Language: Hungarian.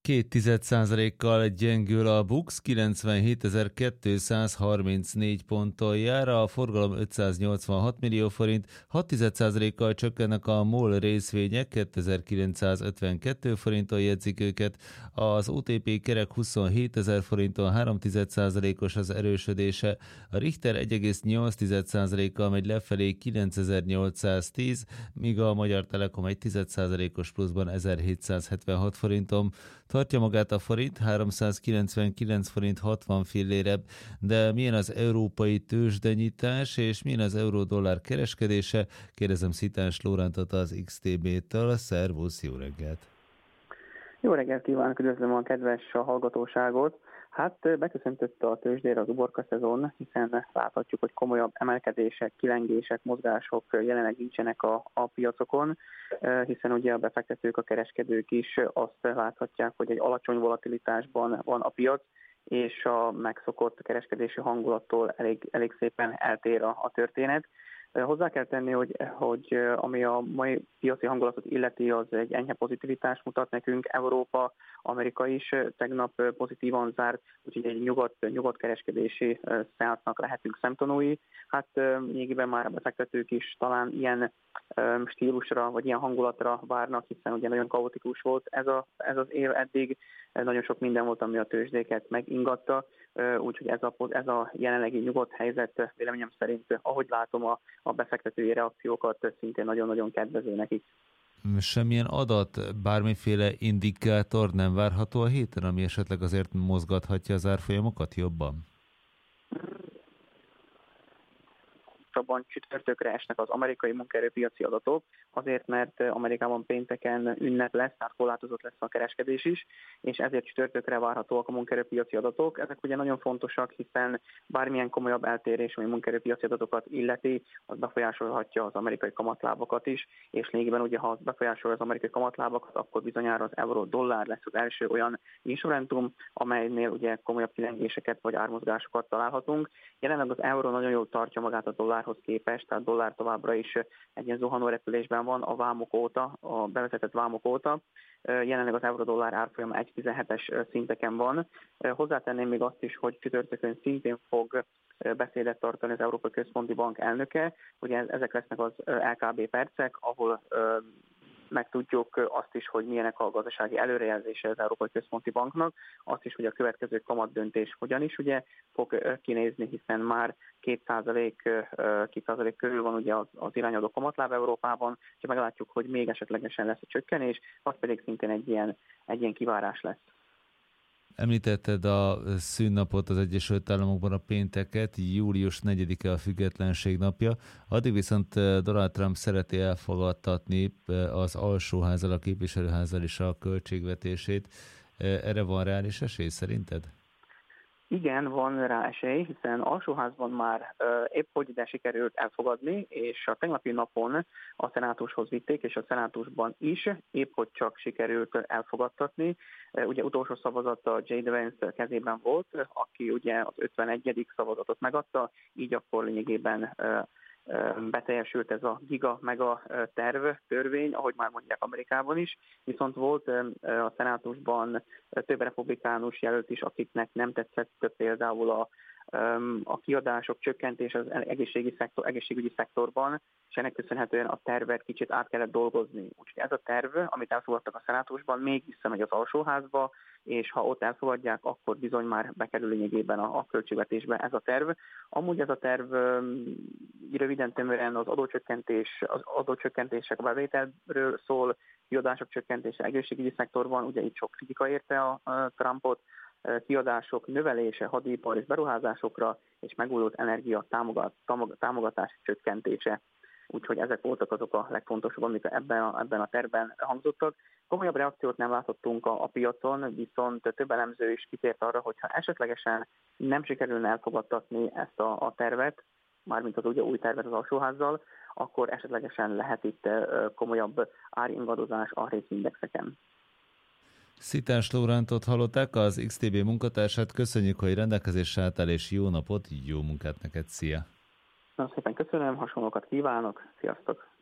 0,2%-kal gyengül a BUX, 97.234 ponton jár, a forgalom 586 millió forint, 6,1%-kal csökkennek a MOL részvények, 2952 forinton jegyzik őket, az OTP kerek 27 000 forinton, 3,1%-os az erősödése, a Richter 1,8%-kal megy lefelé 9810, míg a Magyar Telekom 1,1%-os pluszban 1776 forinton tartja magát a forint, 399 forint 60 fillérebb, de milyen az európai tőzsdenyítás, és milyen az euró-dollár kereskedése? Kérdezem Szitáns Lórántot az XTB-től. Szervusz, jó reggelt! Jó reggelt kívánok, üdvözlöm a kedves hallgatóságot! Hát beköszöntött a tőzsdére az uborka szezon, hiszen láthatjuk, hogy komolyabb emelkedések, kilengések, mozgások jelenleg nincsenek a piacokon, hiszen ugye a befektetők, a kereskedők is azt láthatják, hogy egy alacsony volatilitásban van a piac, és a megszokott kereskedési hangulattól elég szépen eltér a történet. Hozzá kell tenni, hogy ami a mai piaci hangulatot illeti, az egy enyhe pozitivitást mutat nekünk. Európa, Amerika is tegnap pozitívan zárt, úgyhogy egy nyugodt kereskedési szeánsznak lehetünk szemtanúi. Hát lényegében már a befektetők is talán ilyen stílusra, vagy ilyen hangulatra várnak, hiszen ugye nagyon kaotikus volt ez az év eddig, nagyon sok minden volt, ami a tőzsdéket megingatta, úgyhogy ez a jelenlegi nyugodt helyzet véleményem szerint, ahogy látom a befektetői reakciókat, szintén nagyon-nagyon kedvező nekik. Semmilyen adat, bármiféle indikátor nem várható a héten, ami esetleg azért mozgathatja az árfolyamokat jobban? Csütörtökre esnek az amerikai munkaerőpiaci adatok, azért, mert Amerikában pénteken ünnep lesz, tehát korlátozott lesz a kereskedés is, és ezért csütörtökre várhatóak a munkaerőpiaci adatok. Ezek ugye nagyon fontosak, hiszen bármilyen komolyabb eltérés, ami munkaerőpiaci adatokat illeti, az befolyásolhatja az amerikai kamatlábakat is, és lényegében ugye, ha az befolyásolja az amerikai kamatlábakat, akkor bizonyára az euró-dollár lesz az első olyan instrumentum, amelynél ugye komolyabb kilengéseket vagy ármozgásokat találhatunk. Jelenleg az euró nagyon jól tartja magát a dollárhoz képest, tehát dollár továbbra is egy ilyen zuhanó repülésben van a vámok óta, a bevezetett vámok óta. Jelenleg az euró-dollár árfolyama 1,17-es szinteken van. Hozzátenném még azt is, hogy csütörtökön szintén fog beszédet tartani az Európai Központi Bank elnöke. Ugye ezek lesznek az LKB percek, ahol megtudjuk azt is, hogy milyenek a gazdasági előrejelzése az Európai Központi Banknak, azt is, hogy a következő kamatdöntés hogyan is ugye fog kinézni, hiszen már 2% körül van ugye az irányadó kamatláb Európában, és meglátjuk, hogy még esetlegesen lesz a csökkenés, az pedig szintén egy ilyen kivárás lesz. Említetted a szünnapot az Egyesült Államokban, a pénteket, július 4-e a Függetlenség napja, addig viszont Donald Trump szereti elfogadtatni az alsóházzal, a képviselőházzal is a költségvetését. Erre van reális esély szerinted? Igen, van rá esély, hiszen alsóházban már épp hogy ide sikerült elfogadni, és a tegnapi napon a szenátushoz vitték, és a szenátusban is épp hogy csak sikerült elfogadtatni. Ugye utolsó szavazat a J.D. Vance kezében volt, aki ugye az 51. szavazatot megadta, így akkor lényegében beteljesült ez a giga-mega törvény, ahogy már mondják Amerikában is, viszont volt a szenátusban több republikánus jelölt is, akiknek nem tetszett például a kiadások csökkentése az egészségügyi szektorban, és ennek köszönhetően a tervet kicsit át kellett dolgozni. Úgyhogy ez a terv, amit elfogadtak a szenátusban, még visszamegy az alsóházba, és ha ott elfogadják, akkor bizony már bekerül lényegében a költségvetésbe ez a terv. Amúgy ez a terv röviden tömören az adócsökkentések a bevételről szól, kiadások csökkentése egészségügyi szektorban, ugye itt sok kritika érte a Trumpot, kiadások növelése hadipar és beruházásokra, és megújuló energia támogatás csökkentése. Úgyhogy ezek voltak azok a legfontosabb, amik ebben a tervben hangzottak. Komolyabb reakciót nem láthattunk a piacon, viszont több elemző is kitért arra, hogyha esetlegesen nem sikerülne elfogadtatni ezt a tervet, mármint az ugye új tervet az alsóházzal, akkor esetlegesen lehet itt komolyabb áringadozás a részindexeken. Szitáns Lórántot hallották, az XTB munkatársát. Köszönjük, hogy rendelkezésre álltál, és jó napot, jó munkát neked, szia! Nagyon szépen köszönöm, hasonlókat kívánok, sziasztok!